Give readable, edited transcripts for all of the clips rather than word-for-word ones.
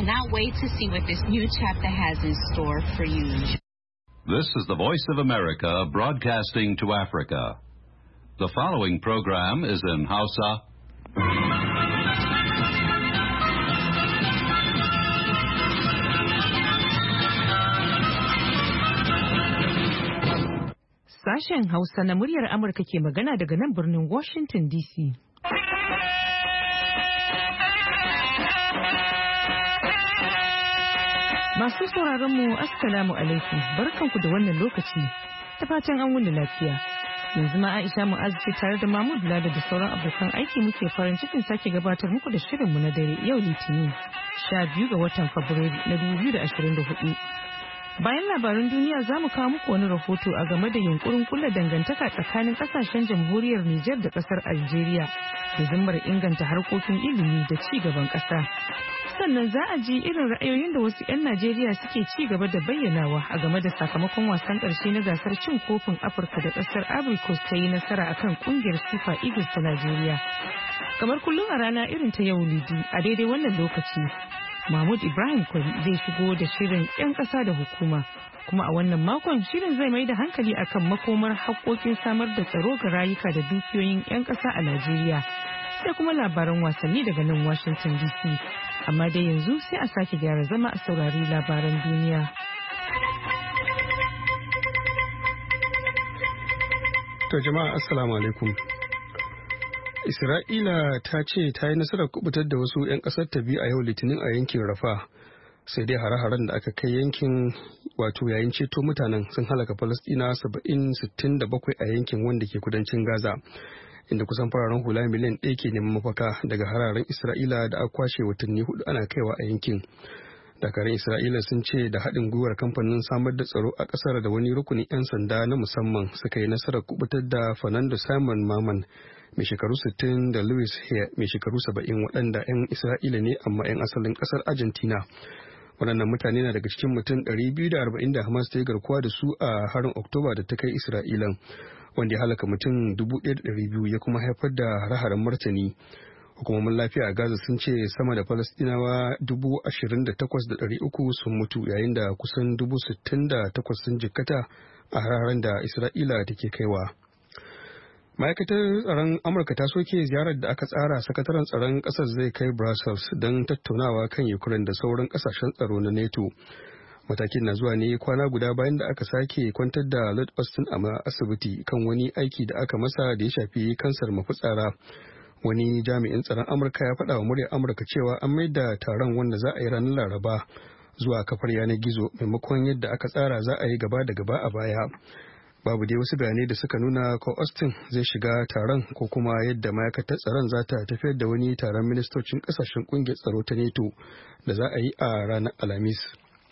cannot wait to see what this new chapter has in store for you. This is the Voice of America broadcasting to Africa. The following program is in Hausa. Sashen Hausa na muryar Amurka ke magana daga nan birnin Washington DC. Masu sauraron mu Assalamu alaikum, barkanku da wannan lokaci, ta fatan an wuni lafiya. Yanzu ma Aisha Mu'azz ce tare da Mahmud Lado da sauran abokan aiki muke farin cikin sake gabatar muku da shirinmu na dare yau Litinin 12 ga watan Fabrairu na 2024. Bayan labaran duniya za mu kawo muku wani rahoto a game da yunkurin kulla dangantaka tsakanin kasashen jamhuriyar Nijar da kasar Algeria da zimmar inganta harkokin ilimi da ci gaban kasa. Sannan za a ji irin ra'ayoyin da wasu 'yan Najeriya suke ci gaba da bayyanawa a game da sakamakon wasan ƙarshe na gasar cin kofin Afirka da kasar Ivory Coast ta yi nasara akan kungiyar Super Eagles ta Najeriya. Kamar kullum a rana irin ta yau Lidi a daidai wannan lokaci. Mahmud Ibrahim Kwari zai shigo da shirin 'yan ƙasa da hukuma, kuma a wannan makon shirin zai mai da hankali akan makomar haƙƙoƙin samar da tsaro ga rayuka da dukiyoyin 'yan ƙasa a Najeriya, sai kuma labaran wasanni daga nan Washington DC. Amma dai yanzu sai a sake gyara zama a saurari labaran duniya. To jama'a assalamu alaikum. Isra'ila ta ce ta yi nasarar kubutar da wasu 'yan ƙasar ta biyu a yau Litinin a yankin Rafa, sai dai hare-haren da aka kai yankin wato yayin ceto mutanen sun halaka Falasɗina 67 a yankin wanda ke kudancin Gaza, inda kusan fararen hula miliyan 1 ke neman mafaka daga hararen Isra'ila da aka kwashe watanni 4 ana kaiwa a yankin. Dakarun Isra'ila sun ce da haɗin gwiwar kamfanin samar da tsaro a ƙasar da wani rukunin 'yan sanda na musamman suka yi nasarar kubutar da Fernando Simon Maman mai shekaru 60 da Louis Hare mai shekaru 70 waɗanda 'yan Isra'ila ne amma 'yan asalin ƙasar Argentina. Waɗannan mutane na daga cikin mutum 240 da Hamas ta yi garkuwa da su a harin Oktoba da ta kai Isra'ilan, wanda ya halaka mutum 1,200 ya kuma haifar da hare-haren martani. Hukumomin lafiya a Gaza sun ce sama da Falastinawa 28,300 sun mutu yayin da kusan 68,000 sun jikkata a hararen da Isra'ila take kaiwa. Ma'aikatar tsaron Amurka ta soke ziyarar da aka tsara sakataren tsaron ƙasar zai kai Brussels don tattaunawa kan Ukraine da sauran ƙasashen tsaro na NATO. Matakin na zuwa ne kwana guda bayan da aka sake kwantar da Lord Austin a asibiti kan wani aiki da aka masa da ya shafi kansar mafitsara. Wani jami'in tsaron Amurka ya faɗa wa muryar Amurka cewa an maida taron wanda za a yi ranar Laraba zuwa kafar yanar gizo maimakon yadda aka tsara za a yi gaba da gaba a baya. Babu dai wasu bayanai da suka nuna ko Austin zai shiga taron ko kuma yadda ma'aikatar tsaron za ta tafiyar da wani taron ministocin kasashen kungiyar tsaro ta NATO da za a yi a ranar Alhamis.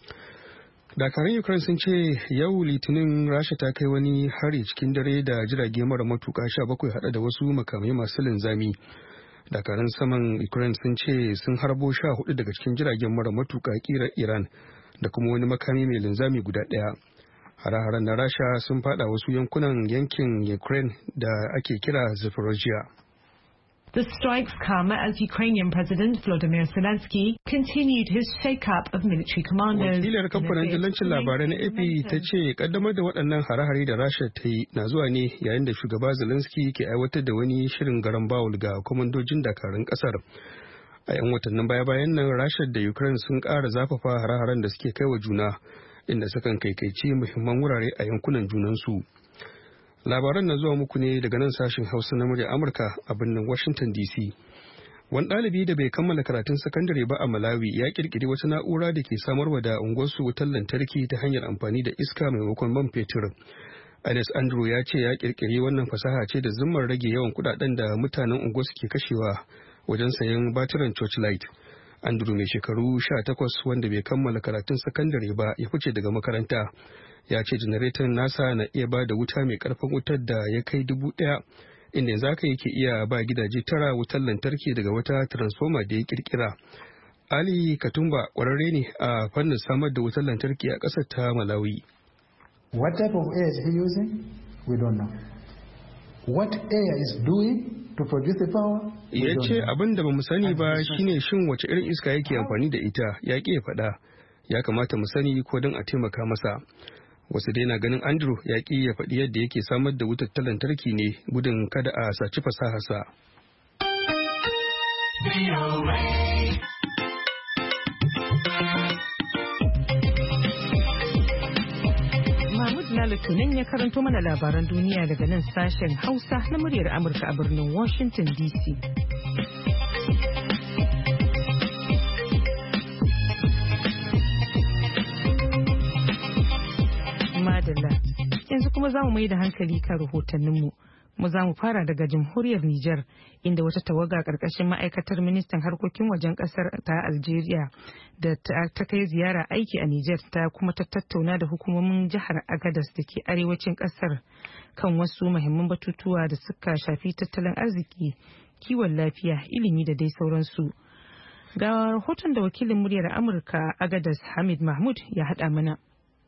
Dakarun Ukraine sun ce yau Litinin Rasha ta kai wani hari cikin dare da jirage mara matuka 17 hada da wasu makamai masu linzami. Dakarun saman Ukraine sun ce sun harbo 14 daga cikin jiragen mara matuka kirar Iran da kuma wani makami mai linzami guda ɗaya. Hare-haren na Rasha sun fada wasu yankunan yankin Ukraine da ake kira Zaporozhye. The strikes come as Ukrainian President Volodymyr Zelensky continued his shake-up of military commandos. Wakilar kamfanin dillancin labarai na AP ta ce kaddamar da waɗannan hare-hare da Rasha ta yi na zuwa ne yayin da shugaba Zelensky ke aiwatar da wani shirin garan bawul ga kwamandojin dakarun ƙasar. A 'yan watannin baya-bayan nan Rasha da Ukraine sun ƙara zafafa hare-haren da suke kai wa juna, inda sukan kaikaici muhimman wurare a yankunan junansu. Labaran na zuwa muku ne daga nan sashen Hausa na murya Amurka a birnin Washington DC. Wani ɗalibi da bai kammala karatun sakandare ba a Malawi ya kirkiri wata na'ura da ke samarwa da unguwarsu wutar lantarki ta hanyar amfani da iska maimakon man fetur. Ines Andrew ya ce ya kirkiri wannan fasaha ce da zimmar rage yawan kuɗaɗen da mutanen unguwarsu ke kashewa wajen sayan batiran torchlight. Andrew mai shekaru 18 wanda bai kammala karatun sakandare ba ya fice daga makaranta. Ya ce janareton nasa na iya ba da wuta mai karfin wutar da ya kai 1,000, inda yanzu haka yake iya ba gidaje 9 wutar lantarki daga wata transformer da ya kirkira. Ali Katumba kwararre ne a fannin samar da wutar lantarki a ƙasar ta Malawi. What type of air is he using? We don't know. What air is doing? Ya ce abin da ba mu sani ba shine shin wace irin iska yake amfani da ita, ya ƙi ya faɗa. Ya kamata mu sani ko don a taimaka masa. Wasu dai na ganin Andrew ya ƙi ya faɗi yadda yake samar da wutar lantarki ne gudun kada a saci fasaharsa. Mahmud Lalo tunan ya karanto mana labaran duniya daga nan sashen Hausa na muryar Amurka a birnin Washington DC. Madalla. Yanzu kuma za mu mai da hankali kan rahotanninmu. Mu za mu fara daga jamhuriyar Nijar, inda wata tawaga ƙarƙashin ma'aikatar ministan harkokin wajen ƙasar ta Algeria da ta kai ziyara aiki a Nijar ta kuma ta tattauna da hukumomin jihar Agadez da ke arewacin ƙasar kan wasu muhimman batutuwa da suka shafi tattalin arziki, kiwon lafiya, ilimi da dai sauransu. Ga rahoton da wakilin muryar Amurka Agadez Hamid Mahmud ya haɗa mana.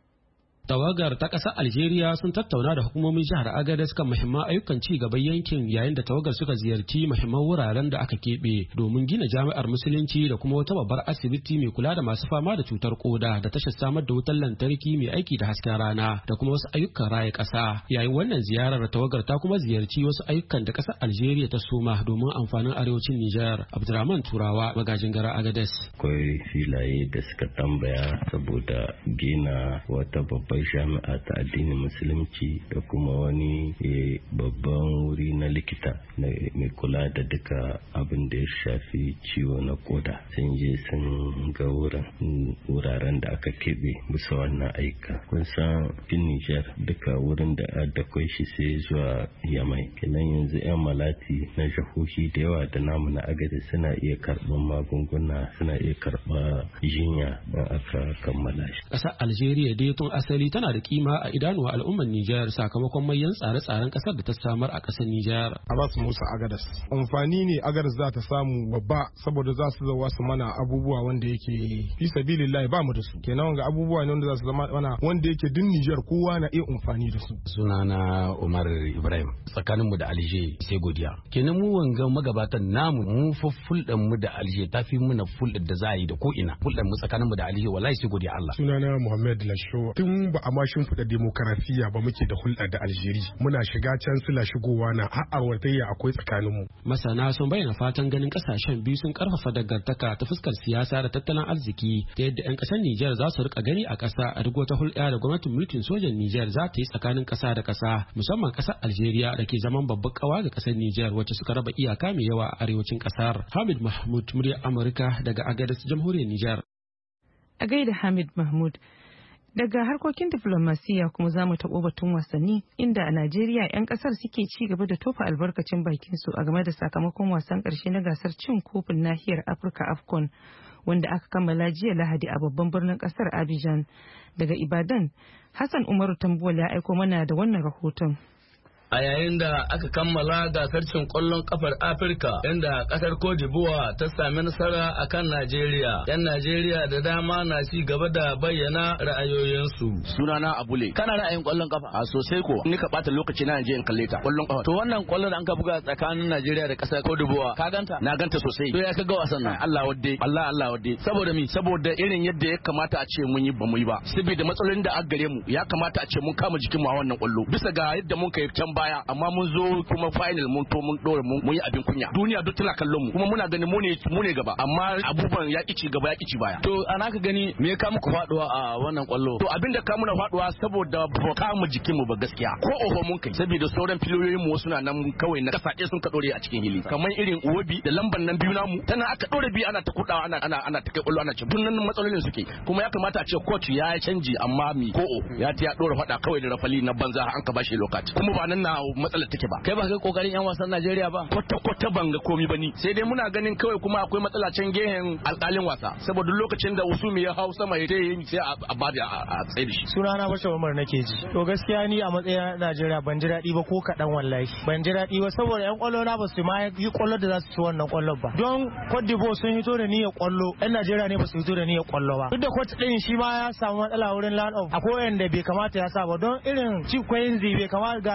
Tawagar ta ƙasar Algeria sun tattauna da hukumomin jihar Agadez kan muhimman ayyukan ci gaban yankin, yayin da tawagar suka ziyarci muhimman wuraren da aka keɓe domin gina jami'ar musulunci da kuma wata babbar asibiti mai kula da masu fama da cutar koda da tashar samar da wutar lantarki mai aiki da hasken rana da kuma wasu ayyukan raya ƙasa. Yayin wannan ziyarar tawagar ta kuma ziyarci wasu ayyukan da ƙasar Algeria ta soma domin amfanin arewacin Nijar. Abdurrahman Turawa, magajin garin Agadez. Akwai filaye da suka tambaya saboda gina wata babbar jami'a ta addinin musulunci da kuma wani babban wuri na likita mai kula da duka abin da ya shafi ciwo na koda. Sun je sun ga wuraren da aka keɓe bisa wannan aika. Kun san fin Nijar duka wurin da kwai shi sai zuwa Yamai. Kenan yanzu 'yan malati na jahohi da yawa da namu na Agadez suna iya karɓar magunguna, suna iya karɓar jinya don aka kammala shi. Ƙasar Algeria dai tun asali tana da kima a idanuwa al'ummar Nijar sakamakon manyan tsare-tsaren kasar da ta samar a kasar Nijar. Abbas Musa Agadas. Amfani ne Agadas za ta samu babba saboda za su zauwa su mana abubuwa wanda yake fi sabilillahi ba mu da su. Kenan wanga abubuwa ne wanda za su zama mana wanda yake din Nijar kowa na iya amfani da su. Sunana Umar Ibrahim. Tsakanin mu da Alger sai godiya. Kenan mu wanga magabatan namu mu fa fuldan mu da Alger tafi muna fuldan da za a yi da ko ina. Fuldan mu tsakanin mu da Alger wallahi sai godiya Allah. Sunana Muhammad Lasho. Tun ba a mashin fuda demokarasiya ba muke da hulɗa da Algeria. Muna shiga can suna shigowa na har watayya akwai tsakanin mu. Masana sun bayyana fatan ganin kasashen biyu sun karfafa dangantaka ta fuskar siyasa da tattalin arziki ta yadda 'yan ƙasar Nijar za su rika gani a ƙasa a duk wata hulɗa da gwamnatin mulkin sojan Nijar za ta yi tsakanin ƙasa da ƙasa, musamman ƙasar Algeria da ke zaman babbar ƙawa ga ƙasar Nijar wacce suka raba iyaka mai yawa a arewacin ƙasar. Hamid Mahmud, muryar Amurka daga Agadez, jamhuriyar Nijar. A gaida Hamid Mahmud. Daga harkokin diflomasiyya kuma za mu taɓo batun wasanni, inda a Najeriya 'yan ƙasar suke ci gaba da tofa albarkacin bakinsu a game da sakamakon wasan ƙarshe na gasar cin kofin nahiyar Afirka AFCON wanda aka kammala jiya Lahadi a babban birnin ƙasar Abidjan. Daga Ibadan, Hassan Umaru Tambuwal ya aiko mana da wannan rahoton. A yayin da aka kammala gasar cin ƙwallon kafar Afirka, inda ƙasar Cote d'Ivoire ta sami nasara a kan Najeriya. 'Yan Najeriya da dama na ci gaba da bayyana ra'ayoyinsu. Sunana Abule. Kana ra'ayin ƙwallon kafa? A sosai ko. Ni ka ɓata lokaci na je in kalle ta. Ƙwallon kafa. To wannan ƙwallon da an ka buga tsakanin Najeriya da ƙasar Cote d'Ivoire, ka ganta? Na ganta sosai. To ya kaga wasan nan? Allah wadde. Allah wadde. Saboda mi? Saboda irin yadda ya kamata a ce mun yi ba mu yi ba. Saboda matsalolin da aka gare mu, ya kamata a ce mun kama jikin mu a wannan ƙwallo. Bisa ga yadda mun kai can baya, amma mun zo kuma final mun to mun dore mun yi abin kunya. Duniya duk tana kallon mu kuma muna ganin mu ne gaba, amma abubuwan ya ci gaba ya ci baya. To ana ka gani me ya ka muku faduwa a wannan kwallo? To abin da ka muna faduwa saboda ba ka mu jikin mu ba gaskiya. Ko oho mun kai saboda sauran filoyoyin mu suna nan kawai na kasace sun ka dore a cikin hili. Kamar irin Uwobi da lamban nan biyu namu tana aka dore bi ana ta kudawa ana ta kai kwallo ana ci. Dunnan matsalolin suke kuma ya kamata a ce coach ya canji, amma mi ko ya dore fada kawai da rafali na banza an ka bashi lokaci. Kuma ba nan na matsalar take ba. Kai ba kai kokarin yan wasan Najeriya ba? Kwata ban ga komi bane. Sai dai muna ganin kawai kuma akwai matsala can gehen alƙalin wasa. Saboda lokacin da Usumi ya hau sama sai a bada a tsaye da shi. Sunana Bashir Umar nake ji. To gaskiya ni a matsayin Najeriya ban ji daɗi ba ko kaɗan wallahi. Ban ji daɗi ba saboda yan ƙwallo na ba su ma yi ƙwallo da za su ci wannan ƙwallon ba. Don Cote d'Ivoire sun hito da niyyar ƙwallo, yan Najeriya ne ba su hito da niyyar ƙwallo ba. Duk da coach ɗin shi ma ya samu matsala wurin land off. Akwai wanda bai kamata ya sa ba don irin Chikwenzi bai kamata ga Simon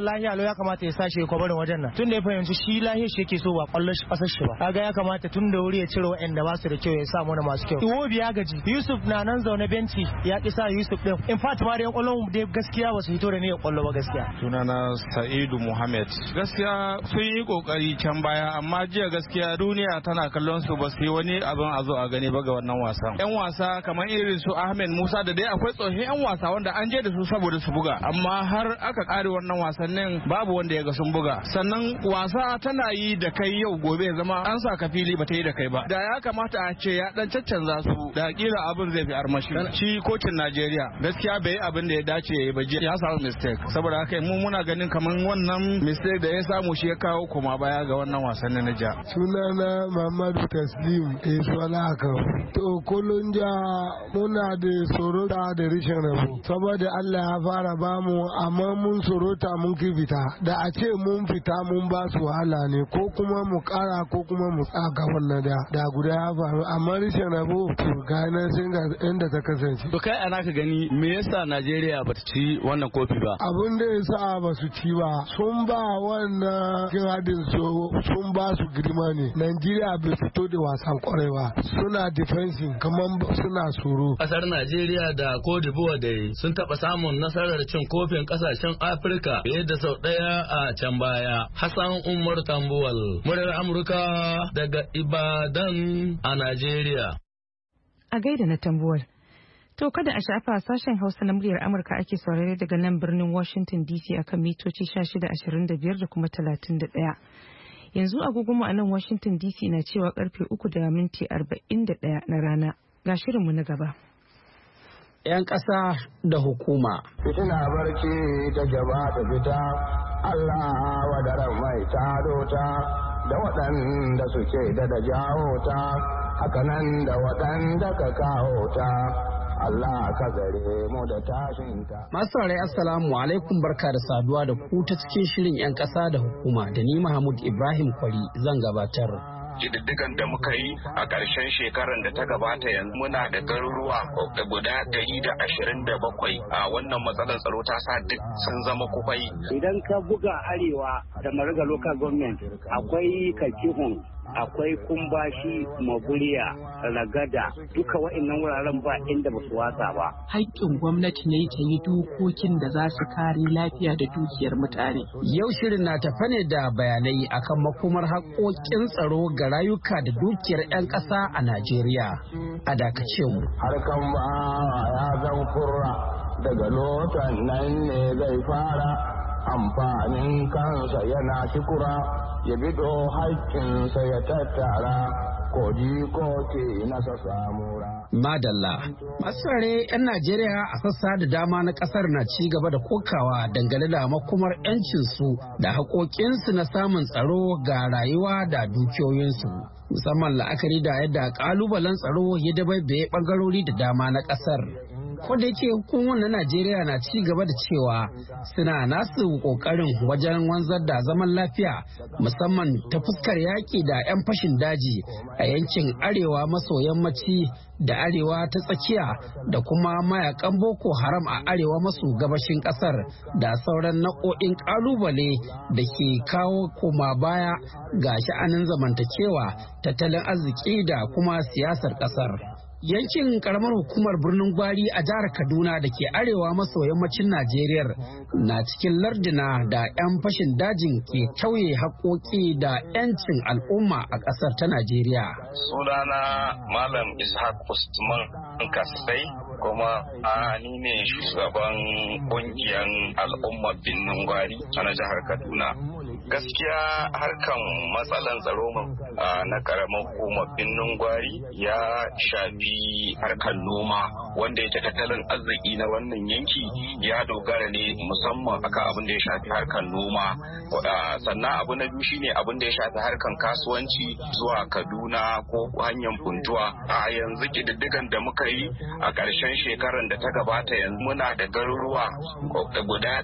lahiya lau ya kamata ya sashi ya kwabarin wajen nan tun da ya fahimci shi lahiya shi yake so ba kwallon shi kasar shi ba kaga ya kamata tun da wuri ya cire waɗanda ba su da kyau ya sa mana masu kyau. Iwobi ya gaji Yusuf na nan zaune benci ya ki sa Yusuf din in fact ma da yan kwallon dai gaskiya ba su hito da niyyar kwallo ba gaskiya. Sunana Sa'idu Muhammad. Gaskiya sun yi kokari can baya amma jiya gaskiya duniya tana kallon su ba su yi wani abin a zo a gani ba ga wannan wasan. Yan wasa kamar irin su Ahmed Musa da dai akwai tsohon yan wasa wanda an je da su saboda su buga amma har aka kare wannan wasannin babu wanda ya ga sun buga. Sannan wasa tana yi da kai yau gobe ya zama an sa ka fili ba ta yi da kai ba. Da ya kamata a ce ya dan caccanza su da kila abin zai fi armashi. Shi kocin Najeriya gaskiya bai abin da ya dace ya yi ba ya samu mistake saboda haka mu muna ganin kamar wannan mistake da ya samu shi ya kawo koma baya ga wannan wasannin na ja. Sunana Muhammadu Taslim Iswalaka. To kullun ja muna da sorota da rishin rabo saboda Allah ya fara bamu amma mun sorota mun ki fita da a ce mun fita mun ba su wahala ne ko kuma mu kara ko kuma mu tsaka wannan da guda ya faru amma rishin rabo to ga nan sun ga inda ta kasance. To kai ana ka gani me yasa Najeriya bata ci wannan kofi ba? Abin da yasa ba su ci ba sun ba wannan kin hadin sun ba su girma ne. Najeriya bai fito da wasan kwarewa suna defensive kamar suna tsoro. Kasar Najeriya da Cote d'Ivoire dai sun taba samun nasarar cin kofin kasashen Afirka fiye da sau daya a can baya. Hassan Umar Tambuwal, muryar Amurka daga Ibadan a Najeriya. A gaida na Tambuwal. To kada a shafa sashen Hausa na muryar Amurka ake saurare daga nan birnin Washington DC akan mitoci 1625 da kuma 31. Yanzu agogonmu a nan Washington DC na cewa karfe 3:41 na rana. Ga shirinmu na gaba. 'Yan ƙasa da hukuma. Fitina barci ta gaba ta fita, Allah wadaran mai taro ta da waɗanda suke da jawo ta, hakanan da waɗanda ka kawo ta. Allah ka gare mu da tashinta. Masu rai assalamu alaikum barka da saduwa da ku ta cikin shirin 'yan ƙasa da hukuma da ni Mahmud Ibrahim Kwari zan gabatar. Ƙididdigan da muka yi a ƙarshen shekarar da ta gabata yanzu muna da garuruwa guda 127 a wannan matsalar tsaro ta sa duk sun zama kufai. Idan ka buga arewa da Mariga local government akwai Kakihun, akwai Kumbashi, Maburiya, Ragada, duka wa'annan wuraren ba inda ba su watsa ba. Haƙƙin gwamnati ne ta yi dokokin da za su kare lafiya da dukiyar mutane. Yau shirin na tafa ne da bayanai akan makomar haƙƙoƙin tsaro ga rayuka da dukiyar 'yan ƙasa a Najeriya. A dakace mu. Harkan ba ya zan kurra daga lotan nan ne zai fara amfanin kansa yana kikura ya bido haƙƙinsa ya tattara ke nasa samura. Madalla. Masarare 'yan Najeriya a sassa da dama na kasar na ci gaba da kokawa dangane da makomar 'yancinsu da haƙoƙinsu na samun tsaro ga rayuwa da dukiyoyinsu. Musamman la'akari da yadda ƙalubalen tsaro ya dabaibaye ɓangarori da dama na ƙasar. Wanda yake hukumar na Najeriya na ci gaba da cewa suna nasu kokarin wajen wanzar da zaman lafiya musamman ta fuskar yaƙi da 'yan fashin daji a yankin arewa maso yammaci da arewa ta tsakiya da kuma mayakan Boko Haram a arewa maso gabashin ƙasar da sauran nau'o'in ƙalubale da ke kawo koma baya ga sha'anin zamantakewa, tattalin arziki da kuma siyasar ƙasar. Yankin karamar hukumar birnin Gwari a jihar Kaduna da ke arewa maso yammacin Najeriya na cikin lardina da 'yan fashin dajin ke tauye haƙoƙi da 'yancin al'umma a ƙasar ta Najeriya. Sunana Malam Ishaq Usman Kasai kuma ni ne shugaban ƙungiyar al'ummar birnin Gwari a jihar Kaduna. Gaskiya harkan matsalan tsaro na karamar hukumar birnin Gwari ya shafi harkar noma wanda yake tattalin arziki na wannan yanki ya dogara ne musamman akan abin da ya shafi harkar noma. Sannan abu na biyu shine abin da ya shafi harkar kasuwanci zuwa Kaduna ko hanyar Funtuwa. A yanzu kididdigan da muka yi a ƙarshen shekarar da ta gabata yanzu muna da garuruwa guda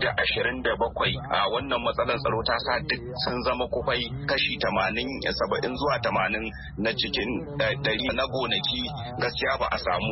127 a wannan matsalar tsaro ta sa duk sun zama kufai kashi 70 zuwa 80 na cikin 100 na gonaki gaskiya ba a samu cin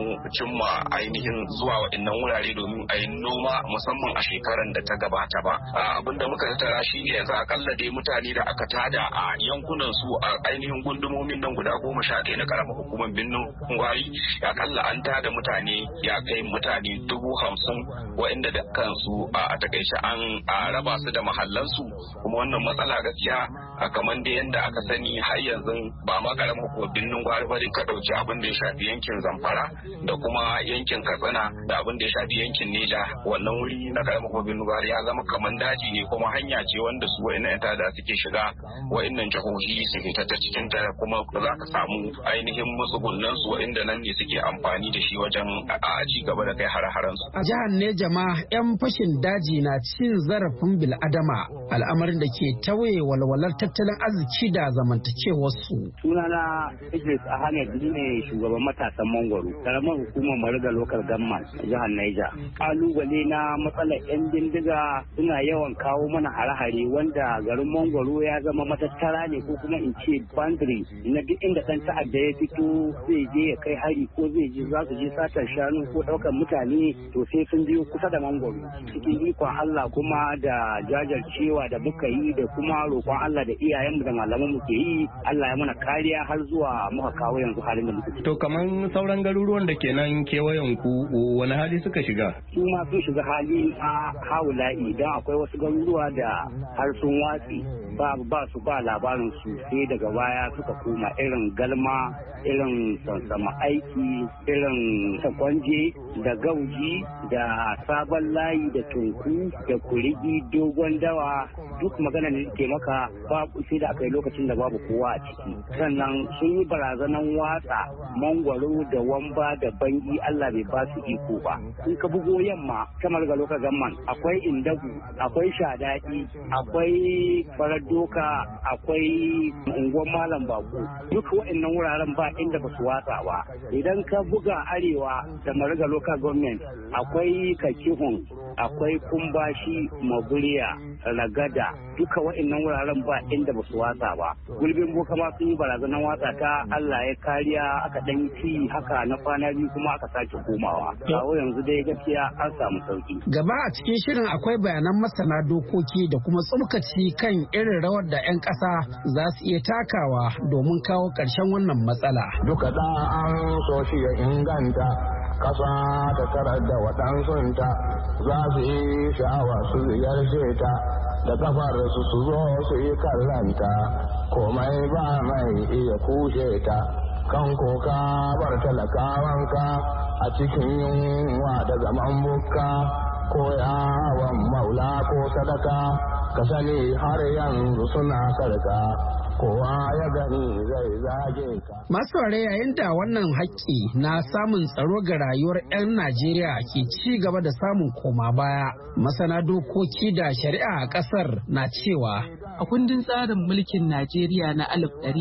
cimma ainihin zuwa waɗannan wurare domin a yi noma musamman a shekaran da ta gabata ba. Abin da muka tattara shi ne yanzu akalla dai mutane da aka tada a yankunan su a ainihin gundumomin nan guda 11 na karamar hukumar Birnin Gwari, akalla an tada mutane ya kai mutane 50,000 waɗanda da kansu a takaice an raba su da mahallansu. Kuma wannan matsala gaskiya kamar da yadda aka sani har yanzu ba ma karamar hukumar Birnin Gwari ba, ka ɗauki abin da ya shafi yankin Zamfara da kuma yankin Katsina da abin da ya shafi yankin Neja, wannan wuri na karamar hukumar Birnin Gwari ya zama kamar daji ne, kuma hanya ce wanda su wa'annan yan tada suke shiga wa'annan jihohi su fita ta cikin ta, kuma za ka samu ainihin matsugunan su wa'anda nan ne suke amfani da shi wajen a ci gaba da kai hare-haren su. A jihar Neja ma 'yan fashin daji na cin zarafin bil'adama, al'amarin da ke tauye walwalar tattalin arziki da zamantakewar su. Sunana Idris Ahmed ne shugaban matasan Mangwaro, karamar hukumar Mariga Local Government a jihar Neja. Kalubale na matsalar 'yan bindiga suna yawan kawo mana hare-hare wanda garin Mangwaro ya zama matattara ne, ko kuma in ce boundary na duk inda ɗan ta'adda ya fito zai je ya kai hari, ko zai je za su je satar shanu ko ɗaukar mutane, to sai sun biyo kusa da Mangwaro. Cikin ikon Allah kuma da jajircewa da muka yi da kuma roƙon Allah da iyayenmu da malamanmu ke yi, Allah ya mana kariya har zuwa muka kawo yanzu halin da muke. To kaman sauran garuruwan da ke nan kewayen ku wani hali suka shiga? Su ma sun shiga hali a haula'i, don akwai wasu garuruwa da har sun watsi ba su ba labarin su, sai daga baya suka koma irin Galma, irin Sansama Aiki, irin Sakwanje da Gauji da Sabon Layi da Tunku da Kurigi, Dogon Dawa, duk magana ne ke maka babu, sai da aka yi lokacin da babu kowa a ciki. Sannan sun yi barazanan watsa Mangwaro da Wamba da Bangi, Allah bai ba su iko ba. In ka bugo yamma kamar ga lokacin zaman akwai Indagu, akwai Shadadi, akwai Farar Doka, akwai unguwar Malam Bako, duk waɗannan wuraren ba inda ba su watsa ba. Idan ka buga arewa da Mariga Local Government akwai Kakihun, akwai Kumbashi, Maburiya, Ragada, duka waɗannan wuraren ba inda ba su watsa ba. Gulbin Boka ma sun yi barazanar watsa ta, Allah ya kariya aka dan ci haka na kwana biyu kuma aka sake komawa. Kawo yanzu dai gaskiya an samu sauki. Gaba a cikin shirin akwai bayanan masana dokoki da kuma tsumkaci kan irin rawar da 'yan ƙasa za su iya takawa domin kawo ƙarshen wannan matsala. Duka da an so shi ya inganta ƙasa ta tarar da waɗansunta za su yi sha'awa su ziyarce ta da kafar su zo su yi kallanta, komai ba mai iya kushe ta. Kan koka bar talakawanka a cikin yunwa da zaman bukka, ko yawon maula ko sadaka, ka sani har yanzu suna sarka. Kowa ya gani zai zage ka. Masu ware yayin da wannan haƙƙi na samun tsaro ga rayuwar 'yan Najeriya ke ci gaba da samun koma baya, masana dokoki da shari'a a ƙasar na cewa a kundin tsarin mulkin Najeriya na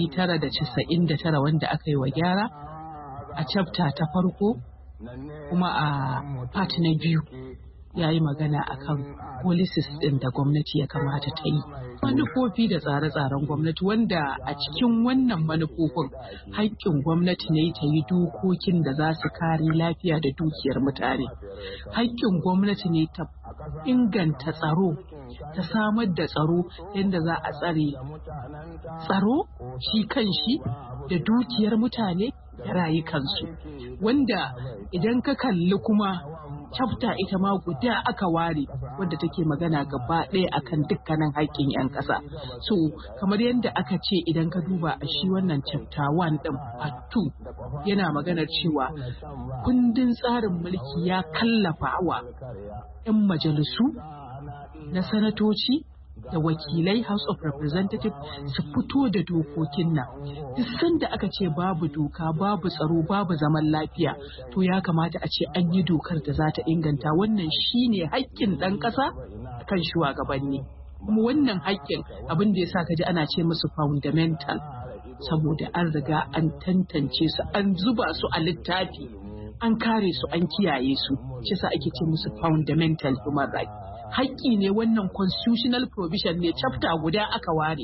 1999 wanda aka yi wa gyara a chapter ta farko kuma a part na biyu ya yi magana akan policies ɗin da gwamnati ya kamata ta yi. Manufofi da tsare-tsaren gwamnati wanda a cikin wannan manufofin haƙƙin gwamnati ne ta yi dokokin da za su kare lafiya da dukiyar mutane. Haƙƙin gwamnati ne ta inganta tsaro, ta samar da tsaro yadda za a tsare tsaro shi kan shi da dukiyar mutane da rayukansu. Wanda idan ka kalli kuma chapter ita ma guda aka ware wadda take magana gaba ɗaya akan dukkanin haƙƙin 'yan ƙasa. So kamar yadda aka ce idan ka duba a shi wannan chapter 1 ɗin part 2 yana maganar cewa kundin tsarin mulki ya kallafa wa 'yan majalisu na sanatoci da wakilai House of Representatives su fito da dokokin nan. Duk sanda aka ce babu doka, babu tsaro, babu zaman lafiya, to ya kamata a ce an yi dokar da za ta inganta. Wannan shine haƙƙin ɗan ƙasa kan shugabanni. Kuma wannan haƙƙin abin da ya sa ka ji ana ce musu fundamental, saboda an riga an tantance su, an zuba su a littafi, an kare su, an kiyaye su. Shi sa ake ce musu fundamental human rights. Haƙƙi ne wannan constitutional provision ne chapter guda aka ware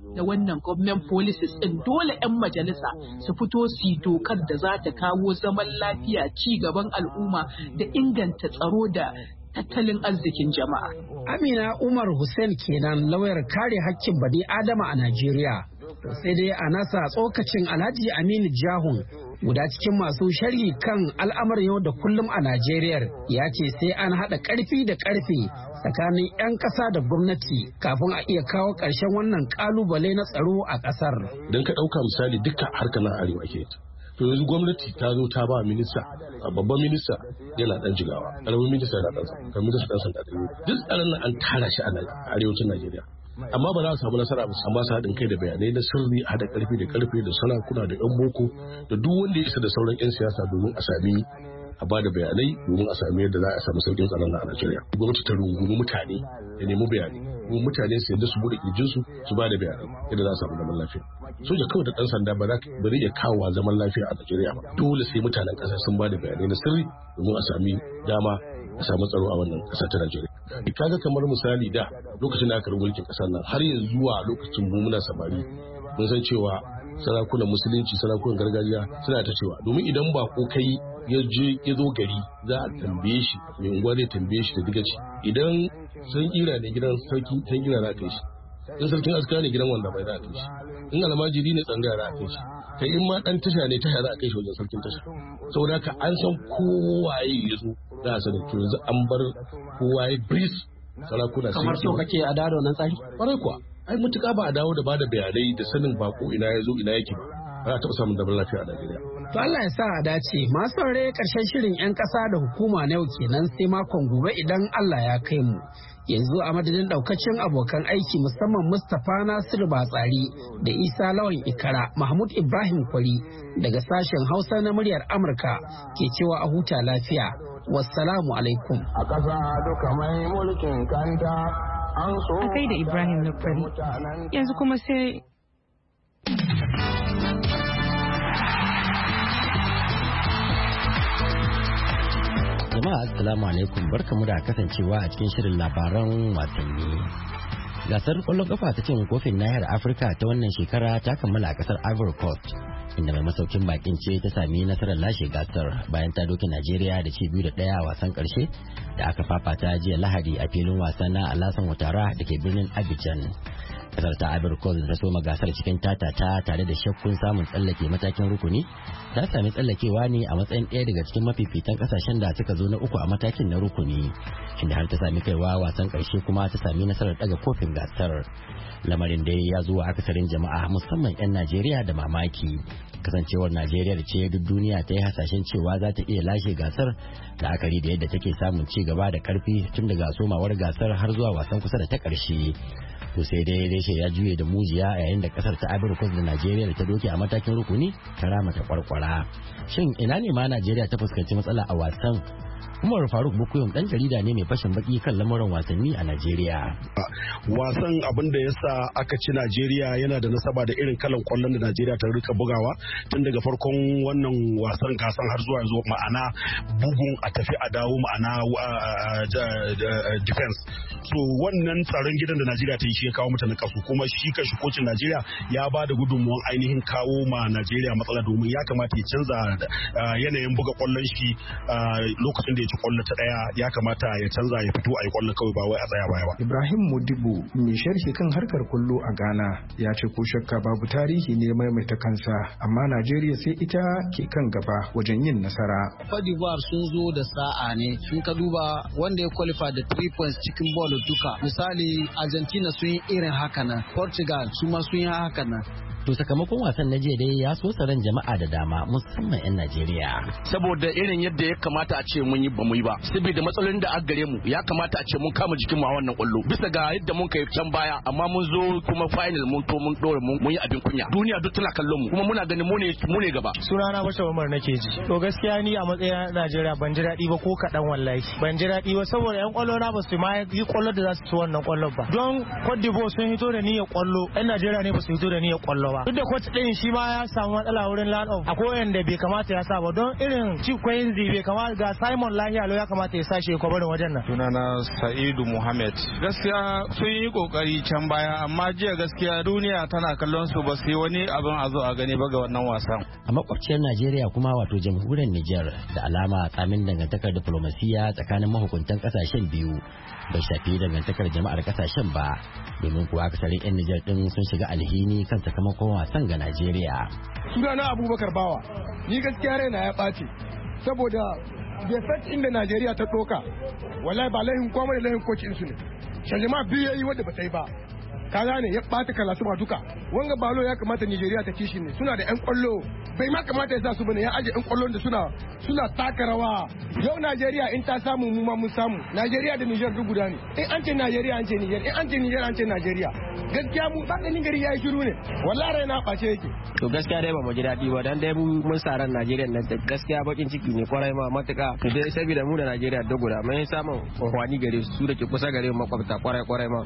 da wannan government policies din dole 'yan majalisa su fito su yi dokar da za ta kawo zaman lafiya, ci gaban al'umma da inganta tsaro da tattalin arzikin jama'a. Amina Umar Hussein kenan lauyar kare hakkin bani Adama a Najeriya. Sai dai a nasa tsokacin Alhaji Aminu Jahun guda cikin masu sharhi kan al'amarin yau da kullum a Najeriya ya ce sai an haɗa ƙarfi da ƙarfe tsakanin 'yan ƙasa da gwamnati kafin a iya kawo ƙarshen wannan ƙalubale na tsaro a ƙasar. Don ka ɗauka misali duka harkar na arewa ke to yanzu gwamnati ta zo ta ba minista babban minista yana dan jigawa karamin minista yana dan sanda kan minista dan sanda duk tsaron nan an tara shi a arewacin Najeriya amma ba za a samu nasara ba amma su haɗin kai da bayanai na sirri a haɗa ƙarfi da ƙarfe da sarakuna da yan boko da duk wanda ya isa da sauran 'yan siyasa domin a sami a ba da bayanai domin a sami yadda za a samu sauƙin tsaron a Najeriya. Gwamnati ta rungumi mutane da nemi bayanai kuma mutane su yadda su bude kirjinsu su ba da bayanai yadda za a samu zaman lafiya. Soja kawai da ɗan sanda ba zai iya kawo zaman lafiya a Najeriya ba. Dole sai mutanen ƙasa sun ba da bayanai na sirri domin a sami dama a samu tsaro a wannan ƙasa ta Najeriya. Kaga kamar misali da lokacin da aka rubuta mulkin ƙasar nan har yanzu zuwa lokacin mu muna samari mun san cewa sarakunan musulunci sarakunan gargajiya suna ta cewa domin idan ba ko kai ya zo gari za a tambaye shi mai unguwa zai tambaye shi da digaci idan san kira ne gidan sarki san kira za a kai shi in sarkin askara ne gidan wanda bai za a kai shi in almajiri ne tsangaya za a kai shi kai in ma dan tasha ne tasha za a kai shi wajen sarkin tasha saboda haka an san kowaye ya zo za a sani to yanzu an bar kowaye bris sarakuna kamar so kake a dado nan tsari kwarai kuwa ai mutuka ba a dawo da bada bayanai da sanin bako ina ya zo ina yake ba ba taɓa samun zaman lafiya a Najeriya. To Allah ya sa a dace masu saurare karshen shirin 'yan ƙasa da hukuma na yau kenan sai makon gobe idan Allah ya kai mu. Yanzu a madadin daukacin abokan aiki musamman Mustapha Nasiru Batsari da Isa Lawan Ikara Mahmud Ibrahim Kwari daga sashen Hausa na muryar Amurka ke cewa a huta lafiya. Wassalamu alaikum. A ƙasa duka mai mulkin kanta an so. A kai da Ibrahim na Kwari. Yanzu kuma sai Jama'a assalamu alaikum barkamu da kasancewa a cikin shirin labaran wasanni. Gasar kwallon kafa ta cin kofin nahiyar Afirka ta wannan shekara ta kammala a kasar Ivory Coast inda mai masaukin bakin ce ta sami nasarar lashe gasar bayan ta doke Najeriya da ci 2-1 a wasan karshe da aka fafata jiya Lahadi a filin wasa na Alassane Ouattara da ke birnin Abidjan. Kasar ta Ivory Coast ta soma gasar cikin tatata tare da shakkun samun tsallake matakin rukuni ta sami tsallakewa ne a matsayin ɗaya daga cikin mafifitan kasashen da suka zo na uku a matakin na rukuni inda har ta sami kaiwa wasan ƙarshe kuma ta sami nasarar daga kofin gasar. Lamarin da ya zo a akasarin jama'a musamman 'yan Najeriya da mamaki kasancewar Najeriya da ce duk duniya ta yi hasashen cewa za ta iya lashe gasar da akari da yadda take samun ci gaba da karfi tun daga somawar gasar har zuwa wasan kusa da ta ƙarshe. To sai dai reshe ya juye da mujiya yayin da kasar ta Ivory Coast da Najeriya da ta doke a matakin rukuni ta rama ta kwarkwara. Shin ina ne ma Najeriya ta fuskanci matsala a wasan? Umar Faruk Bukuyum dan jarida ne mai fashin baki kan lamuran wasanni a Najeriya. Wasan abin da ya sa aka ci Najeriya yana da nasaba da irin kalan kwallon da Najeriya ta rika bugawa tun daga farkon wannan wasan gasan har zuwa yanzu ma'ana bugun a tafi a dawo ma'ana defense. So wannan tsaron gidan da Najeriya ta yi shi ya kawo mata nakasu kuma shi kashi kocin Najeriya ya ba da gudunmuwan ainihin kawo ma Najeriya matsala domin ya kamata ya canza yanayin buga kwallon shi lokacin da ya ci kwallo ta daya ya kamata ya canza ya fito a yi kwallo kawai ba wai a tsaya baya ba. Ibrahim Modibo mai sharhi kan harkar kwallo a Ghana ya ce ko shakka babu tarihi ne maimaita kansa amma Najeriya sai ita ke kan gaba wajen yin nasara. Cote d'Ivoire sun zo da sa'a ne sun ka duba wanda ya qualify da 3 points cikin ball duka misali Argentina sun yi irin haka nan Portugal su ma sun yi haka nan. To sakamakon wasan na jiya dai ya so tsaron jama'a da dama musamman 'yan Najeriya. Saboda irin yadda ya kamata a ce mun yi ba mu yi ba. Saboda matsalolin da aka gare mu ya kamata a ce mun kama jikin mu a wannan kwallo. Bisa ga yadda mun kai can baya amma mun zo kuma final mun to mun dore mun yi abin kunya. Duniya duk tana kallon mu kuma muna ganin mu ne gaba. Sunana Bashir Umar nake ji. To gaskiya ni a matsayin Najeriya ban ji daɗi ba ko kaɗan wallahi. Ban ji daɗi ba saboda 'yan kwallo na ba su ma yi kwallo da za su ci wannan kwallon ba. Don Cote d'Ivoire sun hito da niyyar kwallo 'yan Najeriya ne ba su hito da niyyar kwallo ba duk da coach din shi ma ya samu matsala wurin land of akwai wanda bai kamata ya sa ba don irin Chikwenzi bai kamata ga Simon Lahialo ya kamata ya sa shi kwabarin wajen nan. Sunana Sa'idu Muhammad. Gaskiya sun yi kokari can baya amma jiya gaskiya duniya tana kallon su ba su yi wani abin a zo a gani ba ga wannan wasan. A makwabciyar Najeriya kuma wato jamhuriyar Nijar da alama tsamin dangantakar diplomasiya tsakanin mahukuntan kasashen biyu bai shafi dangantakar jama'ar kasashen ba domin kuwa akasarin 'yan Nijar din sun shiga alhini kan sakamakon wasan ga Najeriya. Sunana Abubakar Bawa, ni gaskiya raina ya ɓace saboda bai san inda Najeriya ta ɗoka wallahi ba lahin kwamar da lahin koci su ne. Shajama biyu ya yi wadda ba ta yi ba. Ka gane ya ɓata kalasu ba duka wanga balo ya kamata Nigeria ta kishi ne suna da yan kwallo bai ma kamata ya sa su bane ya aje yan kwallon da suna taka rawa yau Nigeria in ta samu mu ma mun samu Nigeria da Niger duk guda ne in an ce Nigeria an ce Niger in an ce Niger an ce Nigeria gaskiya mu tsakanin gari yayi shiru ne wallahi rai na ɓace yake to gaskiya dai ba mu ji daɗi ba dan dai mun sa ran Nigeria nan gaskiya bakin ciki ne kwarai ma matuka to dai saboda mu da Nigeria da guda mun samu wani gare su da ke kusa gare mu makwabta kwarai ma.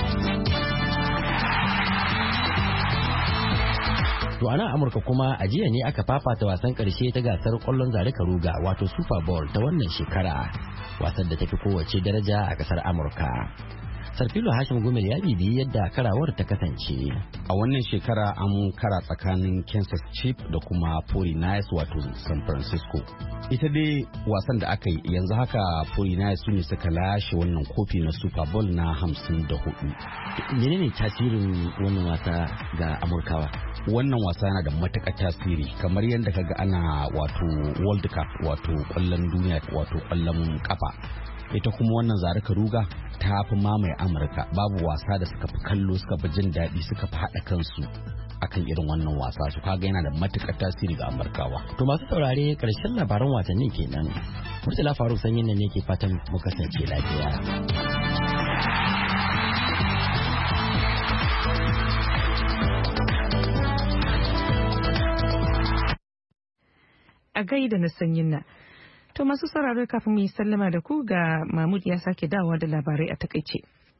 To a nan Amurka kuma a jiya ne aka fafata wasan karshe ta gasar kwallon zare karuga wato Super Bowl ta wannan shekara wasan da tafi kowace daraja a kasar Amurka. Sarfilo Hashim Gumel ya bibiyi yadda karawar ta kasance. A wannan shekara an kara tsakanin Kansas Chiefs da kuma 49ers wato San Francisco. Ita dai wasan da aka yi yanzu haka 49ers su ne suka lashe wannan kofi na Super Bowl na 54. Menene tasirin wannan wasa ga Amurkawa? Wannan wasa yana da matuƙar tasiri kamar yadda kaga ana wato World Cup wato ƙwallon duniya wato ƙwallon kafa. Ita kuma wannan zarika ruga ta fi mamaye Amurka babu wasa da suka fi kallo suka fi jin daɗi suka fi haɗa kansu akan irin wannan wasa su kaga yana da matuƙar tasiri ga Amurkawa. To masu saurare karshen labaran wasannin kenan. Murtala Faruk Sanyin nan ne ke fatan mu kasance lafiya. A gaida na sanyin na. To masu sauraro kafin mu yi sallama da ku ga Mahmud ya sake dawowa da labarai a takaice.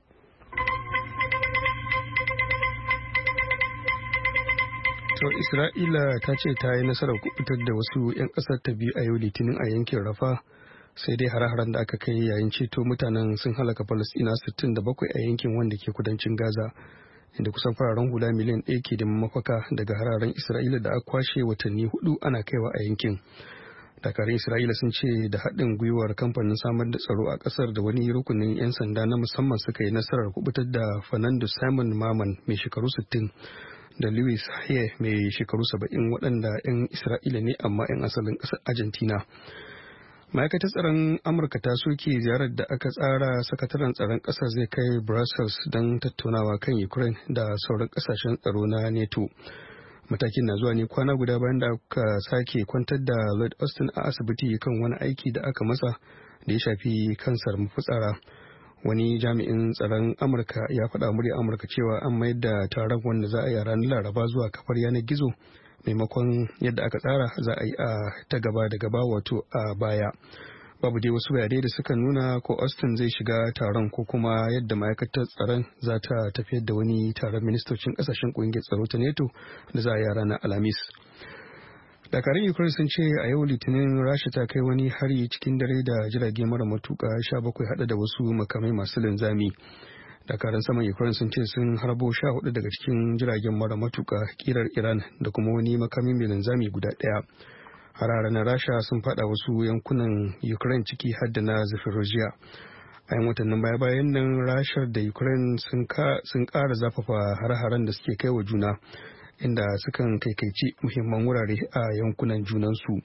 To Isra'ila ta ce ta yi nasarar kubutar da wasu 'yan ƙasar ta biyu a yau Litinin a yankin Rafa sai dai hare-haren da aka kai yayin ceto mutanen sun halaka Falasɗina 67 a yankin wanda ke kudancin Gaza inda kusan fararen hula miliyan 1 ke da mafaka daga hararen Isra'ila da aka kwashe watanni 4 ana kaiwa a yankin. Dakarun Isra'ila sun ce da haɗin gwiwar kamfanin samar da tsaro a ƙasar da wani rukunin 'yan sanda na musamman suka yi nasarar kubutar da Fernando Simon Maman mai shekaru 60 da Luis Haye mai shekaru 70 waɗanda 'yan Isra'ila ne amma 'yan asalin ƙasar Argentina. Ma'aikatar tsaron Amurka ta soke ziyarar da aka tsara sakataren tsaron ƙasar zai kai Brussels don tattaunawa kan Ukraine da sauran ƙasashen tsaro na NATO. Matakin na zuwa ne kwana guda bayan da aka sake kwantar da Lloyd Austin a asibiti kan wani aiki da aka masa da ya shafi kansar mafitsara. Wani jami'in tsaron Amurka ya faɗa murya Amurka cewa an mayar da taron wanda za a yi ranar Laraba zuwa kafar yanar gizo maimakon yadda aka tsara za a yi a ta gaba da gaba wato a baya. Babu dai wasu bayanai da suka nuna ko Austin zai shiga taron ko kuma yadda ma'aikatar tsaron za ta tafiyar da wani taron ministocin kasashen kungiyar tsaro ta NATO da za a yi ranar Alhamis. Dakarun Ukraine sun ce a yau Litinin Rasha ta kai wani hari cikin dare da jirage mara matuka 17 hada da wasu makamai masu linzami. Dakarun saman Ukraine sun ce sun harbo 14 daga cikin jiragen mara matuka kirar Iran da kuma wani makami mai linzami guda ɗaya. Harare na Rasha sun fada wasu yankunan Ukraine ciki har da na Zaporozhye. A yan watannin baya-bayan nan Rasha da Ukraine sun ƙara zafafa har-haren da suke kai wa juna inda sukan kaikaici muhimman wurare a yankunan junansu.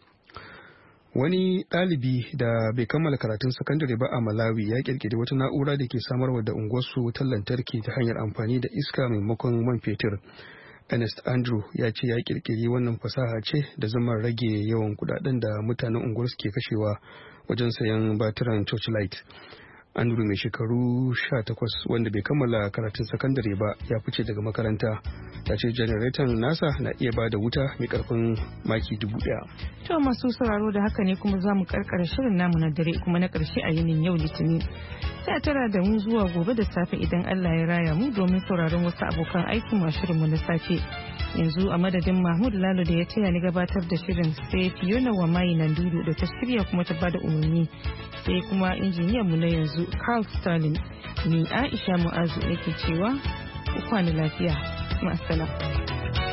Wani ɗalibi da bai kammala karatun sakandare ba a Malawi ya kirkiri wata na'ura da ke samarwa da unguwarsu wutar lantarki ta hanyar amfani da iska maimakon man fetur. Ernest Andrew ya ce ya kirkiri wannan fasaha ce da zama rage yawan kudaden da mutanen unguwar ke kashewa wajen sayan batiran torchlight. Anuru mai shekaru 18 wanda bai kammala karatun sakandare ba ya fice daga makaranta ta ce janareton nasa na iya ba da wuta mai karfin maki 1000. To masu sauraro da haka ne kuma za mu karkara shirin namu na dare kuma na karshe a yinin yau Litinin. Sai a tara da mu zuwa gobe da safe idan Allah ya raya mu domin sauraron wasu abokan aikin mu shirin mu na safe. Yanzu a madadin Mahmud Lalo da ya taya ni gabatar da shirin sai Fiona Wamai Nandudu da ta shirya kuma ta bada umarni sai kuma injiniyan mu na yanzu Carl Stalin ni Aisha Mu'azu yake cewa ku kwana lafiya. Ma'assalam.